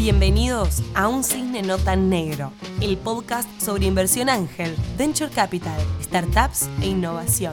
Bienvenidos a Un Cisne No Tan Negro, el podcast sobre inversión ángel, venture capital, startups e innovación.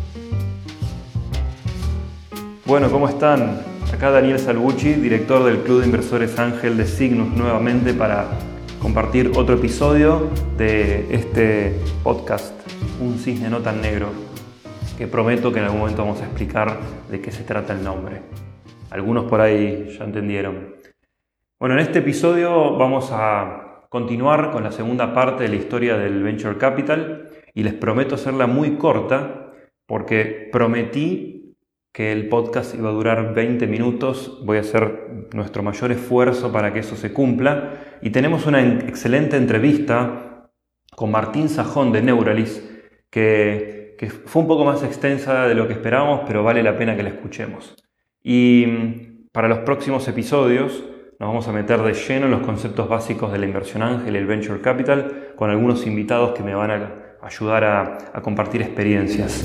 Bueno, ¿cómo están? Acá Daniel Salvucci, director del Club de Inversores Ángel de Cygnus, nuevamente para compartir otro episodio de este podcast, Un Cisne No Tan Negro, que prometo que en algún momento vamos a explicar de qué se trata el nombre. Algunos por ahí ya entendieron. Bueno, en este episodio vamos a continuar con la segunda parte de la historia del Venture Capital y les prometo hacerla muy corta porque prometí que el podcast iba a durar 20 minutos. Voy a hacer nuestro mayor esfuerzo para que eso se cumpla y tenemos una excelente entrevista con Martín Sajón de Neuralis que fue un poco más extensa de lo que esperábamos, pero vale la pena que la escuchemos. Y para los próximos episodios nos vamos a meter de lleno en los conceptos básicos de la inversión ángel y el venture capital con algunos invitados que me van a ayudar a compartir experiencias.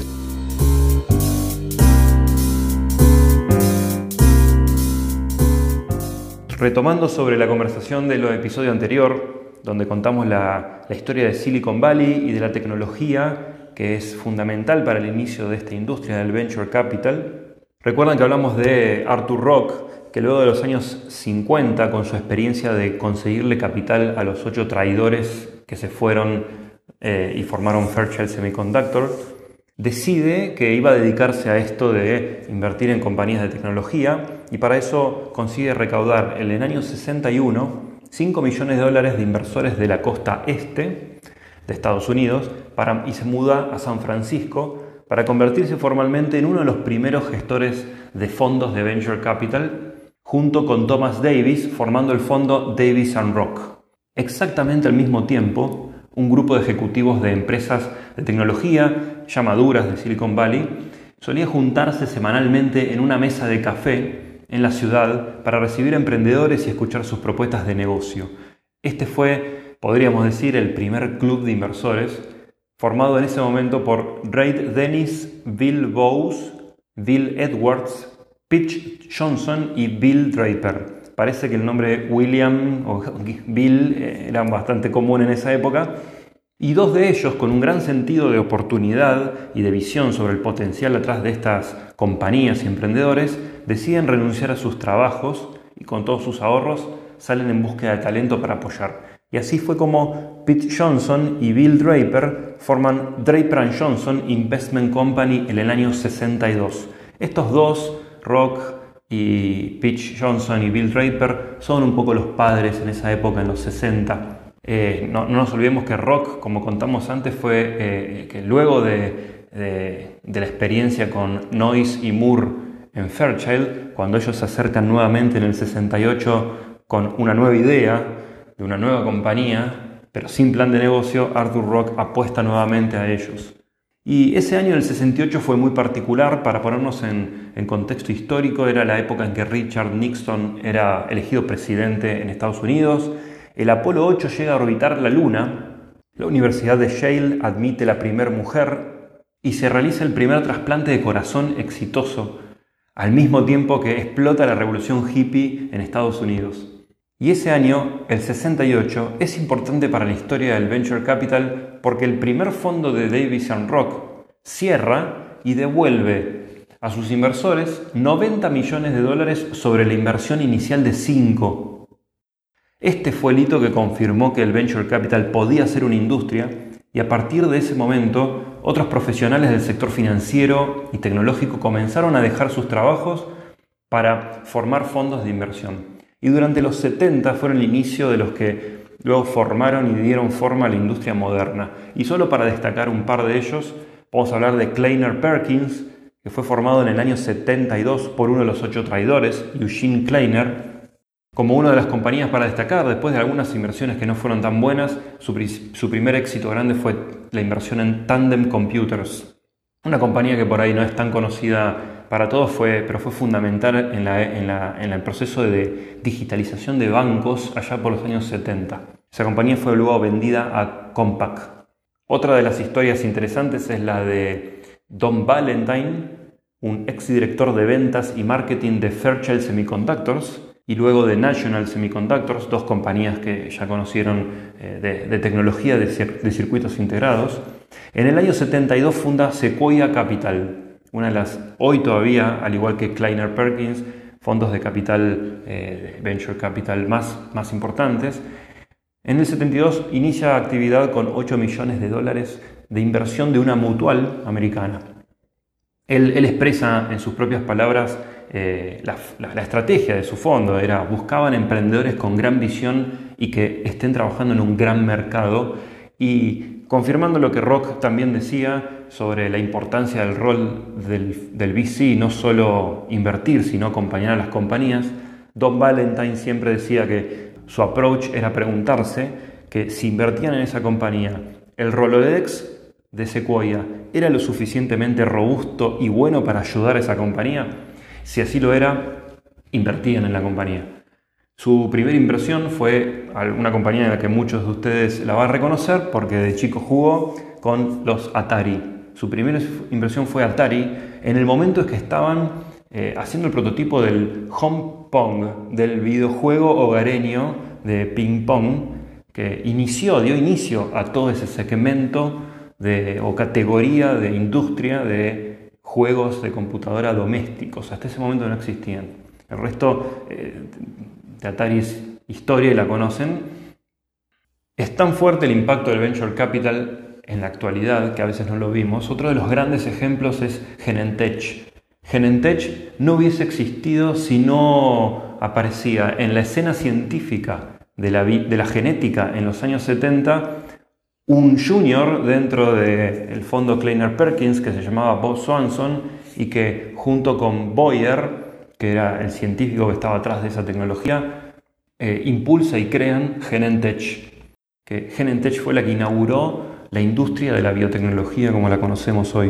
Retomando sobre la conversación del episodio anterior, donde contamos la historia de Silicon Valley y de la tecnología que es fundamental para el inicio de esta industria del venture capital, recuerdan que hablamos de Arthur Rock, que luego de los años 50, con su experiencia de conseguirle capital a los 8 traidores que se fueron y formaron Fairchild Semiconductor, decide que iba a dedicarse a esto de invertir en compañías de tecnología y para eso consigue recaudar en el año 61 $5 millones de inversores de la costa este de Estados Unidos y se muda a San Francisco para convertirse formalmente en uno de los primeros gestores de fondos de venture capital junto con Thomas Davis, formando el fondo Davis & Rock. Exactamente al mismo tiempo, un grupo de ejecutivos de empresas de tecnología ya maduras de Silicon Valley solía juntarse semanalmente en una mesa de café en la ciudad para recibir emprendedores y escuchar sus propuestas de negocio. Este fue, podríamos decir, el primer club de inversores, formado en ese momento por Reid Dennis, Bill Bowes, Bill Edwards, Pitch Johnson y Bill Draper. Parece que el nombre William o Bill era bastante común en esa época. Y dos de ellos, con un gran sentido de oportunidad y de visión sobre el potencial atrás de estas compañías y emprendedores, deciden renunciar a sus trabajos y con todos sus ahorros salen en búsqueda de talento para apoyar. Y así fue como Pitch Johnson y Bill Draper forman Draper & Johnson Investment Company en el año 62. Estos dos, Rock y Pitch Johnson y Bill Draper, son un poco los padres en esa época, en los 60. No nos olvidemos que Rock, como contamos antes, fue que luego de la experiencia con Noyce y Moore en Fairchild, cuando ellos se acercan nuevamente en el 68 con una nueva idea de una nueva compañía, pero sin plan de negocio, Arthur Rock apuesta nuevamente a ellos. Y ese año del 68 fue muy particular. Para ponernos en contexto histórico, era la época en que Richard Nixon era elegido presidente en Estados Unidos. El Apolo 8 llega a orbitar la Luna, la Universidad de Yale admite la primera mujer y se realiza el primer trasplante de corazón exitoso, al mismo tiempo que explota la revolución hippie en Estados Unidos. Y ese año, el 68, es importante para la historia del Venture Capital porque el primer fondo de Davis & Rock cierra y devuelve a sus inversores $90 millones sobre la inversión inicial de 5. Este fue el hito que confirmó que el Venture Capital podía ser una industria y a partir de ese momento otros profesionales del sector financiero y tecnológico comenzaron a dejar sus trabajos para formar fondos de inversión. Y durante los 70 fueron el inicio de los que luego formaron y dieron forma a la industria moderna. Y solo para destacar un par de ellos, vamos a hablar de Kleiner Perkins, que fue formado en el año 72 por uno de los 8 traidores, Eugene Kleiner, como una de las compañías para destacar. Después de algunas inversiones que no fueron tan buenas, su primer éxito grande fue la inversión en Tandem Computers, una compañía que por ahí no es tan conocida para todos, pero fue fundamental en el proceso de digitalización de bancos allá por los años 70. Esa compañía fue luego vendida a Compaq. Otra de las historias interesantes es la de Don Valentine, un exdirector de ventas y marketing de Fairchild Semiconductors, y luego de National Semiconductors, dos compañías que ya conocieron de tecnología de circuitos integrados. En el año 72 funda Sequoia Capital, una de las, hoy todavía, al igual que Kleiner Perkins, fondos de capital, venture capital más importantes. En el 72 inicia actividad con $8 millones de inversión de una mutual americana. Él expresa en sus propias palabras la estrategia de su fondo. Buscaban emprendedores con gran visión y que estén trabajando en un gran mercado, y confirmando lo que Rock también decía sobre la importancia del rol del VC, no solo invertir, sino acompañar a las compañías. Don Valentine siempre decía que su approach era preguntarse que si invertían en esa compañía, el Rolodex de Sequoia era lo suficientemente robusto y bueno para ayudar a esa compañía. Si así lo era, invertían en la compañía. Su primera inversión fue una compañía en la que muchos de ustedes la van a reconocer porque de chico jugó con los Atari. Su primera inversión fue Atari en el momento en que estaban haciendo el prototipo del Home Pong, del videojuego hogareño de ping pong, que dio inicio a todo ese segmento o categoría de industria de juegos de computadora domésticos. Hasta ese momento no existían. El resto de Atari es historia y la conocen. Es tan fuerte el impacto del Venture Capital en la actualidad que a veces no lo vimos. Otro de los grandes ejemplos es Genentech. Genentech no hubiese existido si no aparecía en la escena científica de la genética en los años 70 un junior dentro del fondo Kleiner Perkins que se llamaba Bob Swanson, y que junto con Boyer, que era el científico que estaba atrás de esa tecnología, impulsa y crean Genentech. Que Genentech fue la que inauguró la industria de la biotecnología como la conocemos hoy.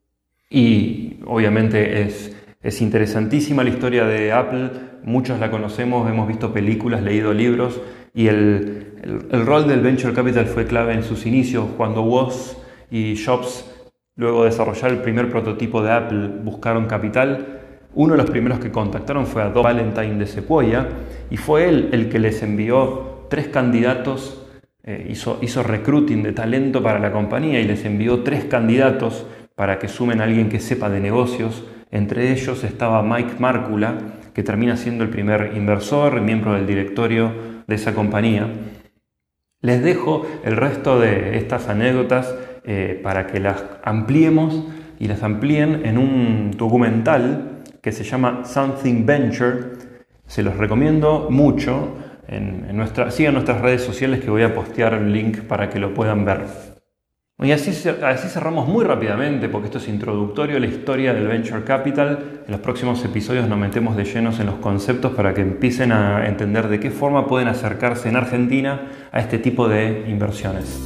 Y obviamente es interesantísima la historia de Apple. Muchos la conocemos, hemos visto películas, leído libros, y el rol del Venture Capital fue clave en sus inicios, cuando Woz y Jobs, luego de desarrollar el primer prototipo de Apple, buscaron capital. Uno de los primeros que contactaron fue a Don Valentine de Sequoia, y fue él el que les envió 3 candidatos, hizo recruiting de talento para la compañía y les envió 3 candidatos para que sumen a alguien que sepa de negocios. Entre ellos estaba Mike Markula, que termina siendo el primer inversor, miembro del directorio de esa compañía. Les dejo el resto de estas anécdotas para que las ampliemos y las amplíen en un documental que se llama Something Venture. Se los recomiendo mucho. Sigan nuestras redes sociales, que voy a postear el link para que lo puedan ver. Y así cerramos muy rápidamente, porque esto es introductorio a la historia del Venture Capital. En los próximos episodios nos metemos de llenos en los conceptos para que empiecen a entender de qué forma pueden acercarse en Argentina a este tipo de inversiones.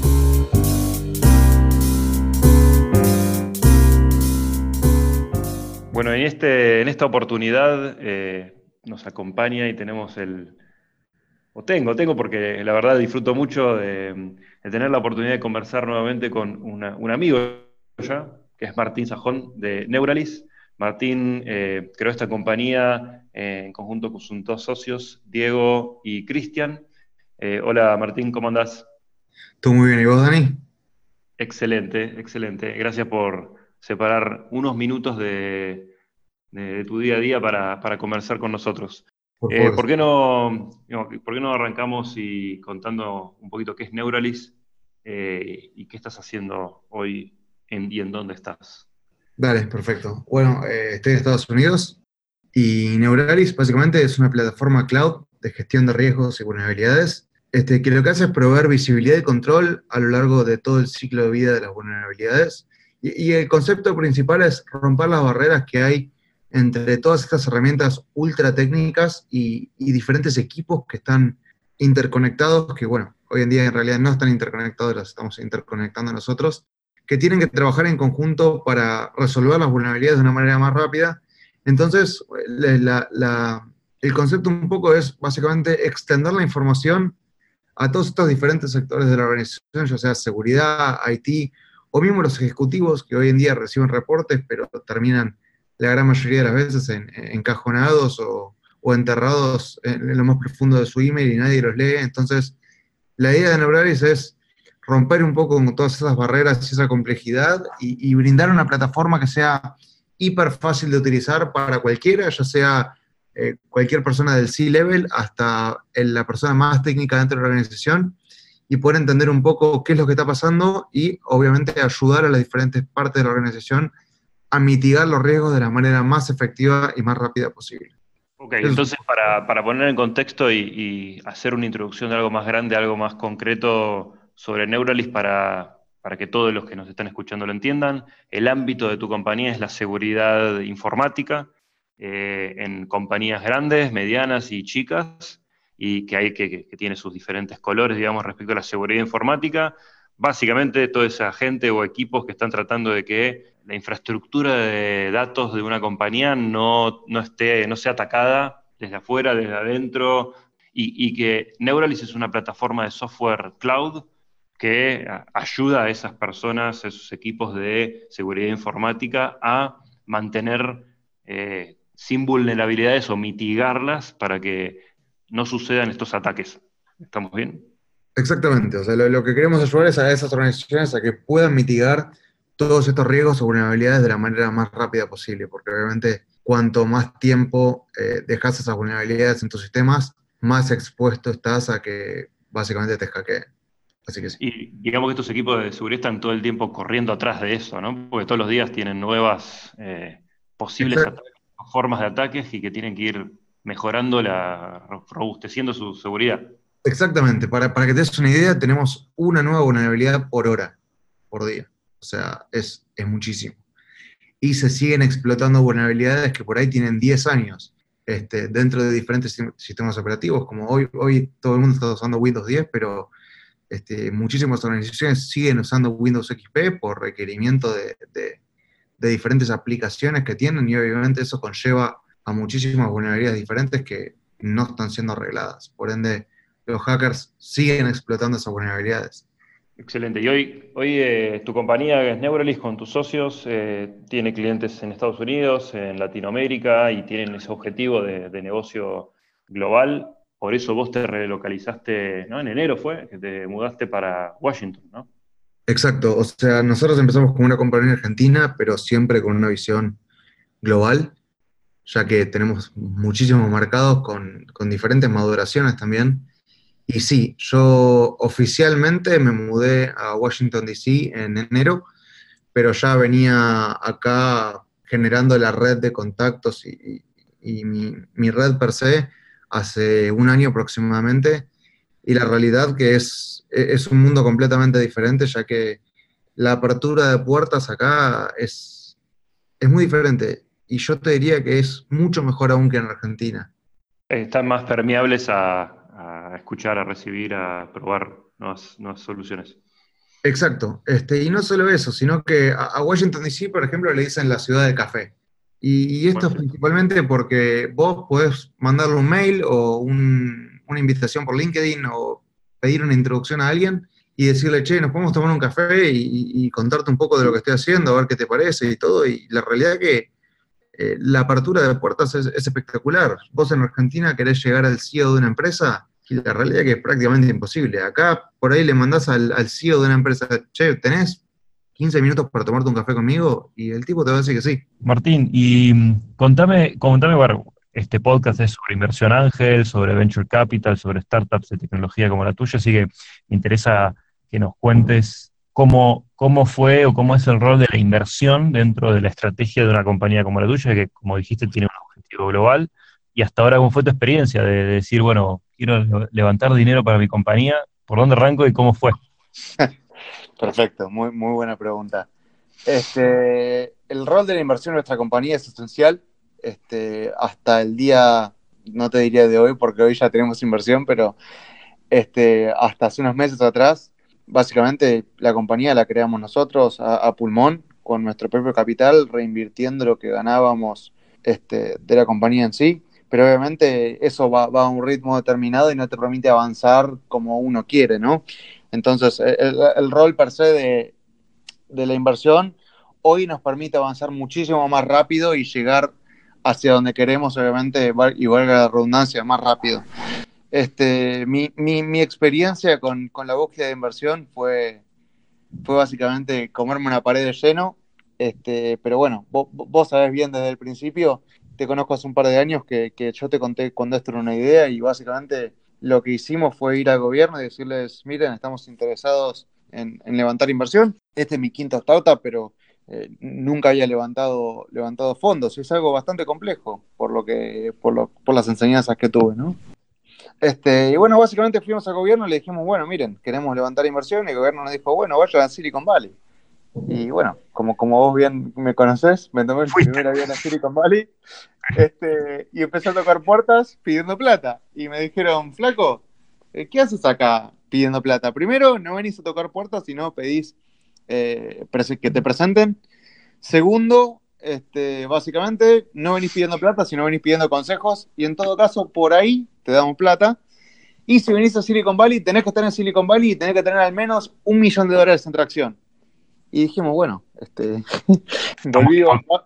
Bueno, en esta oportunidad nos acompaña y tenemos tengo porque la verdad disfruto mucho de tener la oportunidad de conversar nuevamente con un amigo ya, que es Martín Sajón de Neuralis. Martín creó esta compañía en conjunto con sus 2 socios, Diego y Cristian. Hola Martín, ¿cómo andás? Todo muy bien, ¿y vos, Dani? Excelente, excelente. Gracias por separar unos minutos de tu día a día para conversar con nosotros. Por favor. ¿Por qué no arrancamos contando un poquito qué es Neuralis y qué estás haciendo hoy y en dónde estás? Dale, perfecto. Bueno, estoy en Estados Unidos y Neuralis básicamente es una plataforma cloud de gestión de riesgos y vulnerabilidades, que lo que hace es proveer visibilidad y control a lo largo de todo el ciclo de vida de las vulnerabilidades. Y el concepto principal es romper las barreras que hay entre todas estas herramientas ultra técnicas y diferentes equipos que están interconectados, que bueno, hoy en día en realidad no están interconectados, las estamos interconectando nosotros, que tienen que trabajar en conjunto para resolver las vulnerabilidades de una manera más rápida. Entonces, el concepto un poco es básicamente extender la información a todos estos diferentes sectores de la organización, ya sea seguridad, IT, o miembros ejecutivos que hoy en día reciben reportes, pero terminan la gran mayoría de las veces encajonados o o enterrados en lo más profundo de su email y nadie los lee. Entonces, la idea de Neuralis es romper un poco con todas esas barreras y esa complejidad y brindar una plataforma que sea hiper fácil de utilizar para cualquiera, ya sea cualquier persona del C-level hasta la persona más técnica dentro de la organización, y poder entender un poco qué es lo que está pasando y obviamente ayudar a las diferentes partes de la organización a mitigar los riesgos de la manera más efectiva y más rápida posible. Ok, entonces para poner en contexto y hacer una introducción de algo más grande, algo más concreto sobre Neuralis para que todos los que nos están escuchando lo entiendan, el ámbito de tu compañía es la seguridad informática en compañías grandes, medianas y chicas, y que tiene sus diferentes colores, digamos, respecto a la seguridad informática. Básicamente, toda esa gente o equipos que están tratando de que la infraestructura de datos de una compañía no sea atacada desde afuera, desde adentro, y que Neuralis es una plataforma de software cloud que ayuda a esas personas, a esos equipos de seguridad informática a mantener sin vulnerabilidades o mitigarlas para que no sucedan estos ataques. ¿Estamos bien? Exactamente, o sea, lo que queremos ayudar es a esas organizaciones a que puedan mitigar todos estos riesgos o vulnerabilidades de la manera más rápida posible, porque obviamente cuanto más tiempo dejas esas vulnerabilidades en tus sistemas, más expuesto estás a que básicamente te hackeen. Así que sí. Y digamos que estos equipos de seguridad están todo el tiempo corriendo atrás de eso, ¿no? Porque todos los días tienen nuevas posibles ataques, formas de ataques y que tienen que ir mejorando, robusteciendo su seguridad. Exactamente, para que te des una idea, tenemos una nueva vulnerabilidad por hora, por día. O sea, es muchísimo. Y se siguen explotando vulnerabilidades que por ahí tienen 10 años dentro de diferentes sistemas operativos, como hoy todo el mundo está usando Windows 10, pero muchísimas organizaciones siguen usando Windows XP por requerimiento de diferentes aplicaciones que tienen, y obviamente eso conlleva a muchísimas vulnerabilidades diferentes que no están siendo arregladas. Por ende, los hackers siguen explotando esas vulnerabilidades. Excelente. Y hoy tu compañía, que es Neuralis, con tus socios, tiene clientes en Estados Unidos, en Latinoamérica, y tienen ese objetivo de negocio global. Por eso vos te relocalizaste, ¿no? En enero fue, que te mudaste para Washington, ¿no? Exacto. O sea, nosotros empezamos como una compañía argentina, pero siempre con una visión global, ya que tenemos muchísimos mercados con diferentes maduraciones también. Y sí, yo oficialmente me mudé a Washington, D.C. en enero, pero ya venía acá generando la red de contactos y mi red per se hace un año aproximadamente, y la realidad que es un mundo completamente diferente, ya que la apertura de puertas acá es muy diferente, y yo te diría que es mucho mejor aún que en Argentina. Están más permeables a escuchar, a recibir, a probar nuevas soluciones. Exacto, y no solo eso, sino que a Washington DC, por ejemplo, le dicen la ciudad del café. Y esto es principalmente porque vos podés mandarle un mail o una invitación por LinkedIn o pedir una introducción a alguien y decirle, che, nos podemos tomar un café y contarte un poco de lo que estoy haciendo, a ver qué te parece y todo. Y la realidad es que la apertura de puertas es espectacular. Vos en Argentina querés llegar al CEO de una empresa y la realidad es que es prácticamente imposible. Acá por ahí le mandás al CEO de una empresa, che, ¿tenés 15 minutos para tomarte un café conmigo? Y el tipo te va a decir que sí. Martín, y contame, bueno, este podcast es sobre inversión ángel, sobre venture capital, sobre startups de tecnología como la tuya, así que me interesa que nos cuentes cómo fue o cómo es el rol de la inversión dentro de la estrategia de una compañía como la tuya, que como dijiste tiene un objetivo global, y hasta ahora cómo fue tu experiencia de decir, bueno, quiero levantar dinero para mi compañía, ¿por dónde arranco y cómo fue? Perfecto, muy, muy buena pregunta. El rol de la inversión en nuestra compañía es esencial. Hasta el día, no te diría de hoy, porque hoy ya tenemos inversión, pero hasta hace unos meses atrás, básicamente la compañía la creamos nosotros a pulmón, con nuestro propio capital, reinvirtiendo lo que ganábamos de la compañía en sí. Pero obviamente eso va a un ritmo determinado y no te permite avanzar como uno quiere, ¿no? Entonces, el rol per se de la inversión hoy nos permite avanzar muchísimo más rápido y llegar hacia donde queremos, obviamente, y valga la redundancia, más rápido. Mi experiencia con la búsqueda de inversión fue básicamente comerme una pared de lleno, pero bueno, vos sabés bien desde el principio, te conozco hace un par de años que yo te conté cuando esto era una idea y básicamente lo que hicimos fue ir al gobierno y decirles, miren, estamos interesados en levantar inversión. Este es mi quinta startup, pero nunca había levantado fondos. Es algo bastante complejo por las enseñanzas que tuve, ¿no? Y bueno, básicamente fuimos al gobierno y le dijimos, bueno, miren, queremos levantar inversión, y el gobierno nos dijo, bueno, vayan a Silicon Valley. Y bueno, como vos bien me conocés, me tomé el primer avión a Silicon Valley, y empecé a tocar puertas pidiendo plata. Y me dijeron, flaco, ¿qué haces acá pidiendo plata? Primero, no venís a tocar puertas, sino pedís que te presenten. Segundo, básicamente, no venís pidiendo plata, sino venís pidiendo consejos, y en todo caso, por ahí te damos plata. Y si venís a Silicon Valley, tenés que estar en Silicon Valley y tenés que tener al menos $1 millón en tracción. Y dijimos, bueno, volví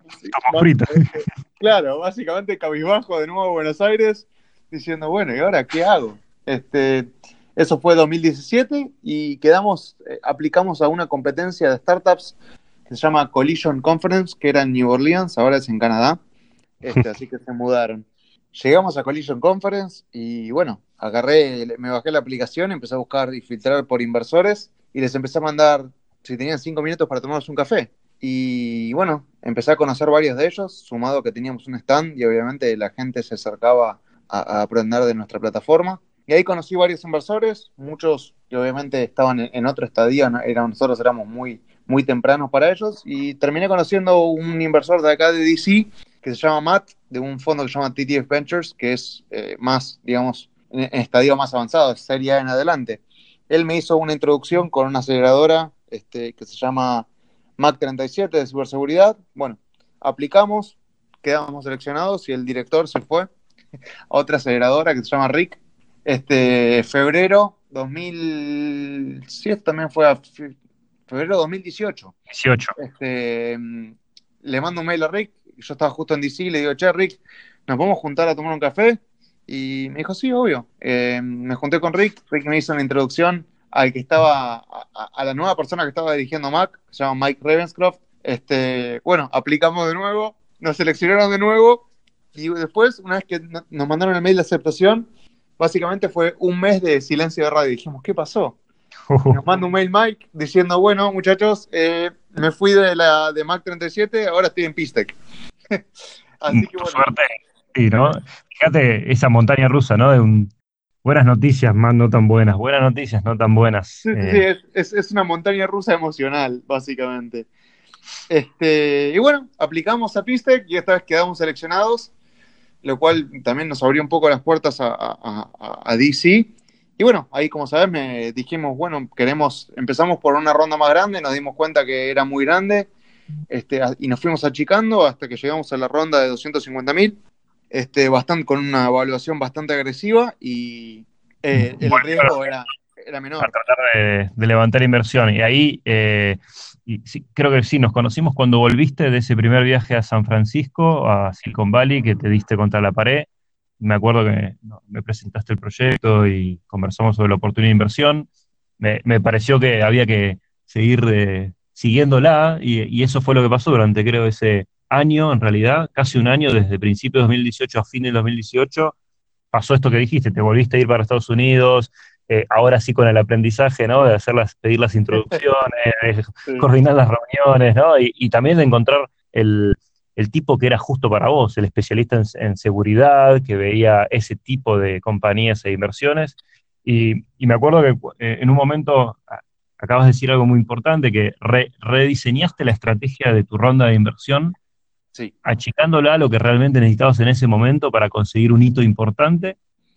claro, básicamente cabizbajo de nuevo a Buenos Aires, diciendo, bueno, ¿y ahora qué hago? Eso fue 2017 y aplicamos a una competencia de startups que se llama Collision Conference, que era en New Orleans, ahora es en Canadá, así que se mudaron. Llegamos a Collision Conference y bueno, me bajé la aplicación, empecé a buscar y filtrar por inversores y les empecé a mandar si tenían 5 minutos para tomarnos un café. Y bueno, empecé a conocer varios de ellos, sumado a que teníamos un stand y obviamente la gente se acercaba a aprender de nuestra plataforma. Y ahí conocí varios inversores, muchos que obviamente estaban en otro estadio, nosotros éramos muy, muy tempranos para ellos, y terminé conociendo un inversor de acá de DC que se llama Matt, de un fondo que se llama TTF Ventures, que es más, digamos, en estadio más avanzado, es Serie A en adelante. Él me hizo una introducción con una aceleradora que se llama Mac 37 de ciberseguridad. Bueno, aplicamos, quedamos seleccionados y el director se fue a otra aceleradora que se llama RIC. Febrero 2007 también fue a febrero 2018. 18. Le mando un mail a Rick, yo estaba justo en DC, le digo, che, Rick, ¿nos podemos juntar a tomar un café? Y me dijo, sí, obvio. Me junté con Rick me hizo una introducción al que estaba, a la nueva persona que estaba dirigiendo Mac, que se llama Mike Ravenscroft. Bueno, aplicamos de nuevo, nos seleccionaron de nuevo, y después, una vez que nos mandaron el mail de aceptación, básicamente fue un mes de silencio de radio. Dijimos, ¿qué pasó? Nos manda un mail Mike diciendo, bueno, muchachos, me fui de Mac 37, ahora estoy en Pistec. Así que bueno. Suerte. Sí, ¿no? Fíjate esa montaña rusa, ¿no? Buenas noticias, más no tan buenas noticias, no tan buenas. Sí, es una montaña rusa emocional, básicamente. Y bueno, aplicamos a Pistec y esta vez quedamos seleccionados, lo cual también nos abrió un poco las puertas a DC. Y bueno, ahí como sabes, dijimos, bueno, empezamos por una ronda más grande, nos dimos cuenta que era muy grande, y nos fuimos achicando hasta que llegamos a la ronda de 250.000, con una evaluación bastante agresiva, y el riesgo era menor. Para tratar de levantar inversión. Y ahí, sí, creo que sí, nos conocimos cuando volviste de ese primer viaje a San Francisco, a Silicon Valley, que te diste contra la pared. Me acuerdo que me presentaste el proyecto y conversamos sobre la oportunidad de inversión. Me pareció que había que seguir siguiéndola, y eso fue lo que pasó durante, creo, ese año, en realidad, casi un año, desde principios de 2018 a fin de 2018, pasó esto que dijiste, te volviste a ir para Estados Unidos, ahora sí con el aprendizaje, ¿no? De pedir las introducciones, de Sí. coordinar las reuniones, ¿no? Y también de encontrar el tipo que era justo para vos, el especialista en seguridad, que veía ese tipo de compañías e inversiones. Y me acuerdo que en un momento acabas de decir algo muy importante, que rediseñaste la estrategia de tu ronda de inversión, Sí. achicándola a lo que realmente necesitabas en ese momento para conseguir un hito importante,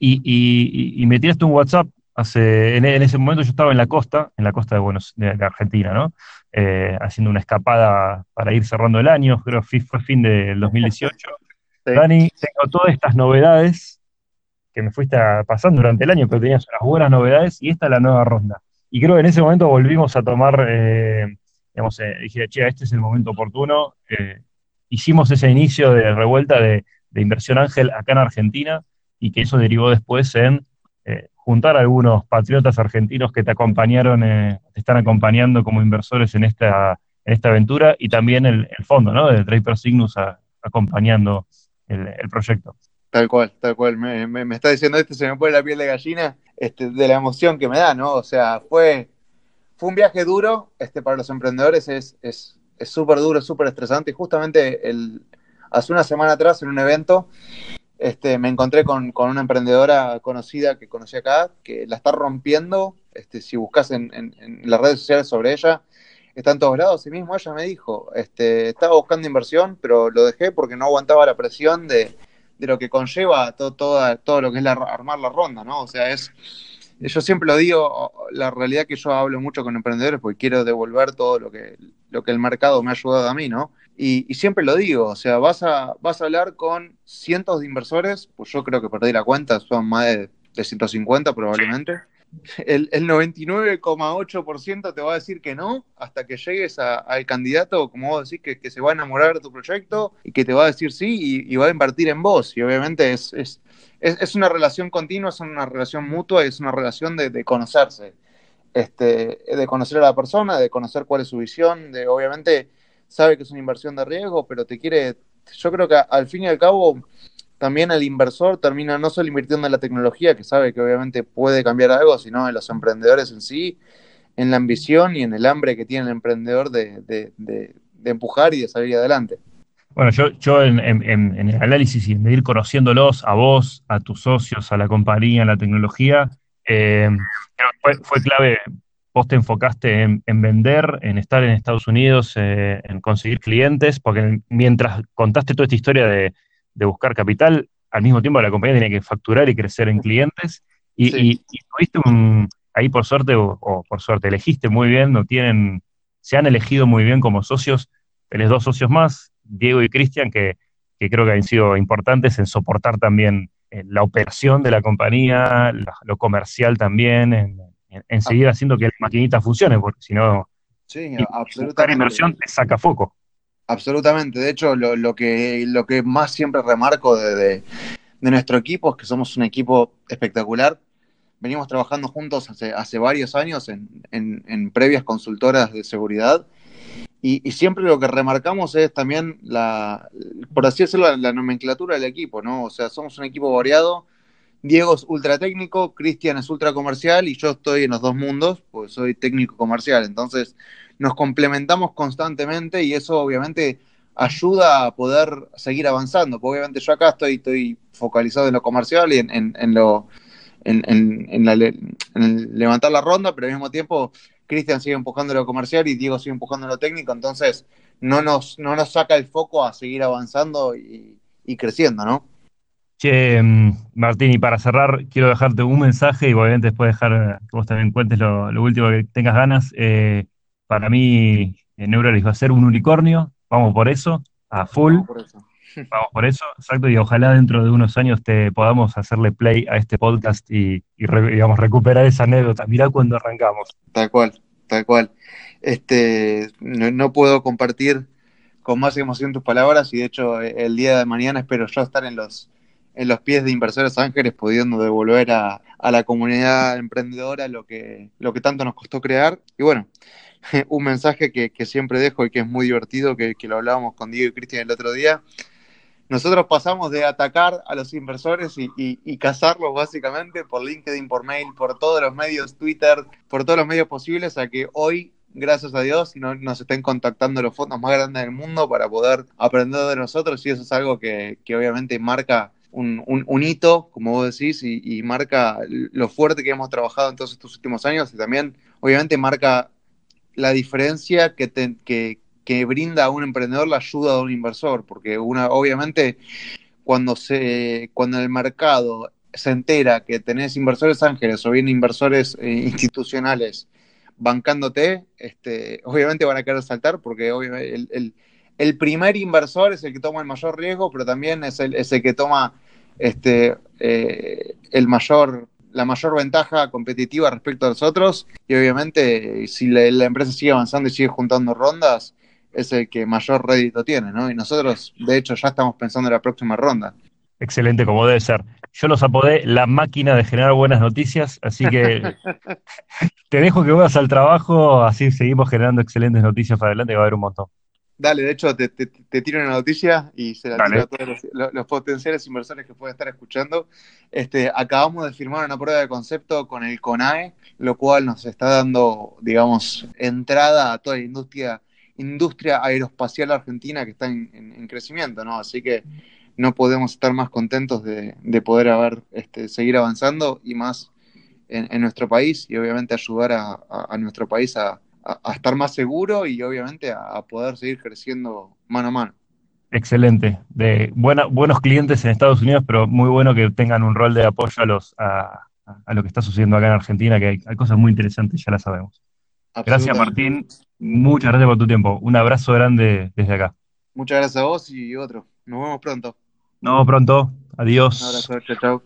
y me tiraste un WhatsApp. En ese momento yo estaba en la costa de Argentina, ¿no? Haciendo una escapada para ir cerrando el año, creo que fue fin del 2018. Sí. Dani, tengo todas estas novedades que me fuiste pasando durante el año, pero tenías unas buenas novedades, y esta es la nueva ronda. Y creo que en ese momento volvimos a tomar, dije, che, este es el momento oportuno, hicimos ese inicio de revuelta de inversión ángel acá en Argentina y que eso derivó después en juntar a algunos patriotas argentinos que te acompañaron, te están acompañando como inversores en esta aventura y también el fondo, ¿no? De Draper Cygnus acompañando el proyecto. Tal cual. Me está diciendo esto, se me pone la piel de gallina de la emoción que me da, ¿no? O sea, fue un viaje duro, para los emprendedores es súper duro, súper estresante. Y justamente hace una semana atrás en un evento me encontré con una emprendedora conocida que conocí acá, que la está rompiendo. Si buscas en las redes sociales sobre ella, está en todos lados. Y mismo ella me dijo, estaba buscando inversión, pero lo dejé porque no aguantaba la presión de lo que conlleva todo lo que es armar la ronda, ¿no? O sea, yo siempre lo digo, la realidad que yo hablo mucho con emprendedores porque quiero devolver todo lo que el mercado me ha ayudado a mí, ¿no? Y siempre lo digo, o sea, vas a hablar con cientos de inversores, pues yo creo que perdí la cuenta, son más de 150 probablemente. El 99,8% te va a decir que no, hasta que llegues al candidato, como vos decís, que se va a enamorar de tu proyecto y que te va a decir sí y va a invertir en vos. Y obviamente es una relación continua, es una relación mutua y es una relación de conocerse. De conocer a la persona, de conocer cuál es su visión, obviamente sabe que es una inversión de riesgo, pero yo creo que al fin y al cabo también el inversor termina no solo invirtiendo en la tecnología, que sabe que obviamente puede cambiar algo, sino en los emprendedores en sí, en la ambición y en el hambre que tiene el emprendedor de empujar y de salir adelante. Bueno, yo en el análisis y en ir conociéndolos a vos, a tus socios, a la compañía, a la tecnología, creo que fue clave. Vos te enfocaste en vender, en estar en Estados Unidos, en conseguir clientes, porque mientras contaste toda esta historia de buscar capital, al mismo tiempo la compañía tenía que facturar y crecer en clientes, Sí. y tuviste ahí por suerte, o por suerte, elegiste muy bien, se han elegido muy bien como socios. Tenés dos socios más, Diego y Cristian, que creo que han sido importantes en soportar también la operación de la compañía, lo comercial también, en seguir haciendo que la maquinita funcione, porque si no, Sí, buscar absolutamente. inversión te saca foco. Absolutamente. De hecho, lo que más siempre remarco de nuestro equipo es que somos un equipo espectacular. Venimos trabajando juntos hace varios años en previas consultoras de seguridad y siempre lo que remarcamos es también por así decirlo, la nomenclatura del equipo, ¿no? O sea, somos un equipo variado. Diego es ultra técnico, Cristian es ultra comercial y yo estoy en los dos mundos, pues soy técnico comercial. Entonces nos complementamos constantemente y eso obviamente ayuda a poder seguir avanzando. Porque obviamente yo acá estoy focalizado en lo comercial y en el levantar la ronda, pero al mismo tiempo Cristian sigue empujando lo comercial y Diego sigue empujando lo técnico. Entonces no nos saca el foco a seguir avanzando y creciendo, ¿no? Che, Martín, y para cerrar, quiero dejarte un mensaje y obviamente después dejar que vos también cuentes lo último que tengas ganas. Para mí, Neuralis va a ser un unicornio, vamos por eso, a full, Vamos por eso. vamos por eso, exacto, y ojalá dentro de unos años te podamos hacerle play a este podcast digamos, recuperar esa anécdota. Mirá cuando arrancamos. Tal cual, tal cual. No puedo compartir con más emoción tus palabras y de hecho el día de mañana espero yo estar en los pies de Inversores Ángeles pudiendo devolver a la comunidad emprendedora lo que tanto nos costó crear. Y bueno, un mensaje que siempre dejo y que es muy divertido, que lo hablábamos con Diego y Cristian el otro día. Nosotros pasamos de atacar a los inversores y cazarlos básicamente por LinkedIn, por mail, por todos los medios, Twitter, por todos los medios posibles, a que hoy, gracias a Dios, nos estén contactando los fondos más grandes del mundo para poder aprender de nosotros y eso es algo que obviamente marca un hito, como vos decís, y marca lo fuerte que hemos trabajado en todos estos últimos años y también obviamente marca la diferencia que brinda a un emprendedor la ayuda de un inversor, porque obviamente cuando el mercado se entera que tenés inversores ángeles o bien inversores institucionales bancándote, obviamente van a querer saltar porque obviamente el primer inversor es el que toma el mayor riesgo, pero también es el que toma la mayor ventaja competitiva respecto a los otros y obviamente si la empresa sigue avanzando y sigue juntando rondas, es el que mayor rédito tiene, ¿no? Y nosotros, de hecho, ya estamos pensando en la próxima ronda. Excelente, como debe ser. Yo los apodé la máquina de generar buenas noticias, así que te dejo que vayas al trabajo, así seguimos generando excelentes noticias para adelante, que va a haber un montón. Dale, de hecho, te tiro una noticia y se la tiro Dale. a todos los potenciales inversores que pueden estar escuchando. Acabamos de firmar una prueba de concepto con el CONAE, lo cual nos está dando, digamos, entrada a toda la industria aeroespacial argentina que está en crecimiento, ¿no? Así que no podemos estar más contentos de poder seguir avanzando y más en nuestro país, y obviamente ayudar a nuestro país a estar más seguro y obviamente a poder seguir creciendo mano a mano. Excelente. Buenos clientes en Estados Unidos, pero muy bueno que tengan un rol de apoyo a lo que está sucediendo acá en Argentina, que hay cosas muy interesantes, ya las sabemos. Gracias, Martín. Muchas gracias por tu tiempo. Un abrazo grande desde acá. Muchas gracias a vos y otro. Nos vemos pronto. Nos vemos pronto. Adiós. Un abrazo. Chao, chao.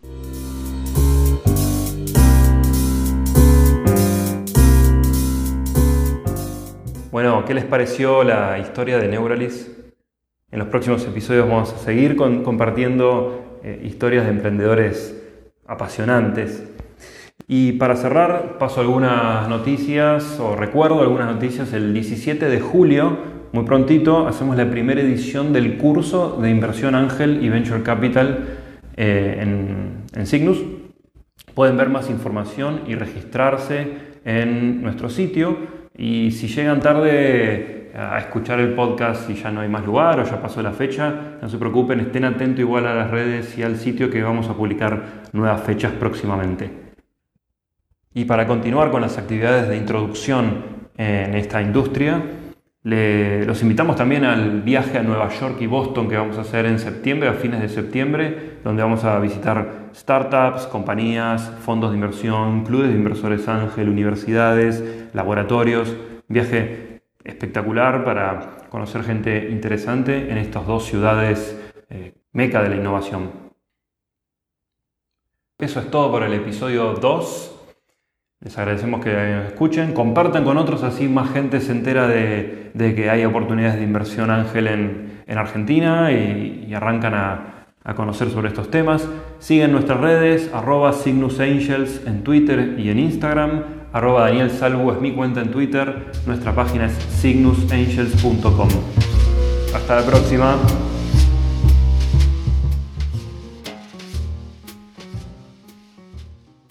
Bueno, ¿qué les pareció la historia de Neuralis? En los próximos episodios vamos a seguir compartiendo historias de emprendedores apasionantes. Y para cerrar, paso algunas noticias, o recuerdo algunas noticias. El 17 de julio, muy prontito, hacemos la primera edición del curso de Inversión Ángel y Venture Capital en Cygnus. Pueden ver más información y registrarse en nuestro sitio. Y si llegan tarde a escuchar el podcast y ya no hay más lugar o ya pasó la fecha, no se preocupen, estén atentos igual a las redes y al sitio, que vamos a publicar nuevas fechas próximamente. Y para continuar con las actividades de introducción en esta industria, los invitamos también al viaje a Nueva York y Boston que vamos a hacer en septiembre, a fines de septiembre, donde vamos a visitar startups, compañías, fondos de inversión, clubes de inversores ángel, universidades, laboratorios. Viaje espectacular para conocer gente interesante en estas dos ciudades meca de la innovación. Eso es todo por el episodio 2. Les agradecemos que nos escuchen, compartan con otros, así más gente se entera de que hay oportunidades de inversión ángel en Argentina y arrancan a conocer sobre estos temas. Siguen nuestras redes, @CygnusAngels en Twitter y en Instagram, @Daniel Salvo es mi cuenta en Twitter, nuestra página es cygnusangels.com. Hasta la próxima.